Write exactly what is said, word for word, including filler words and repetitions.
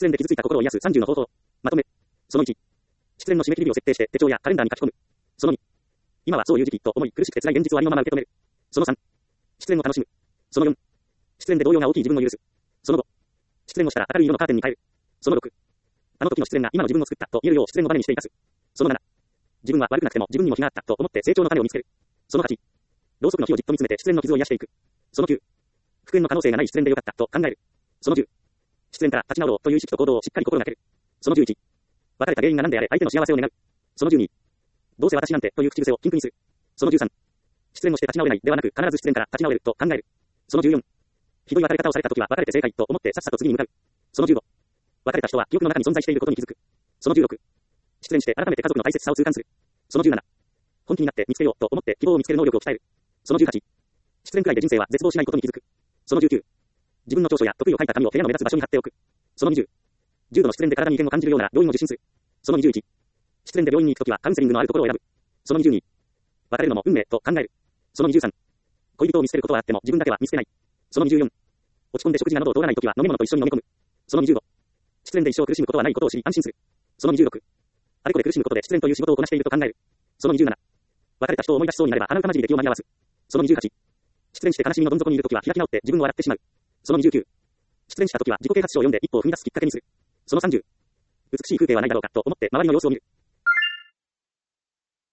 恋で傷ついた心を癒すさんじゅうの方法。まとめ。そのいち。失恋の締め切り日を設定して手帳やカレンダーに書き込む。そのに。今はそういう時期と思い苦しくて辛い現実をありのまま受け止める。そのさん。失恋を楽しむ。そのよん。失恋で動揺が大きい自分を許す。そのご。失恋をしたら明るい色のカーテンに変える。そのろく。あの時の失恋が今の自分を作ったと言えるよう失恋をバネにして生かす。そのなな。自分は悪くなくても自分にも非があったと思って成長の種を見つける。そのはち。ろうそくの火をじっと見つめて失恋の傷を癒していく。そのきゅう。復縁の可能性がない失恋でよかったと考える。そのじゅう。失恋から立ち直ろうという意識と行動をしっかり心がける。そのじゅういち。別れた原因が何であれ相手の幸せを願う。そのじゅうに。どうせ私なんてという口癖を禁句にする。そのじゅうさん。失恋をして立ち直れないではなく必ず失恋から立ち直れると考える。そのじゅうよん。ひどい別れ方をされた時は別れて正解と思ってさっさと次に向かう。そのじゅうご。別れた人は記憶の中に存在していることに気づく。そのじゅうろく。失恋して改めて家族の大切さを痛感する。そのじゅうなな。本気になって見つけようと思って希望を見つける能力を鍛える。そのじゅうはち。失恋くらいで人生は絶望しないことに気づく。そのじゅうきゅう。自分の長所や得意を書いた紙を部屋の目立つ場所に貼っておく。そのにじゅう。重度の失恋で体に異変を感じるようなら病院を受診する。そのにじゅういち。失恋で病院に行くときはカウンセリングのあるところを選ぶ。そのにじゅうに。別れるのも運命と考える。そのにじゅうさん。恋人を見つけることはあっても自分だけは見つけない。そのにじゅうよん。落ち込んで食事が喉を通らないときは飲み物と一緒に飲み込む。そのにじゅうご。失恋で一生苦しむことはないことを知り安心する。そのにじゅうろく。あれこれ苦しむことで失恋という仕事をこなしていると考える。そのにじゅうなな。別れた人を思い出しそうになれば鼻歌まじりで気を紛らわす。そのにじゅうはち。失恋して悲しみのどん底にいるときは開き直って自分を笑ってしまう。そのにじゅうきゅう。失恋したときは自己啓発書を読んで一歩を踏み出すきっかけにする。そのさんじゅう。美しい風景はないだろうかと思って周りの様子を見る。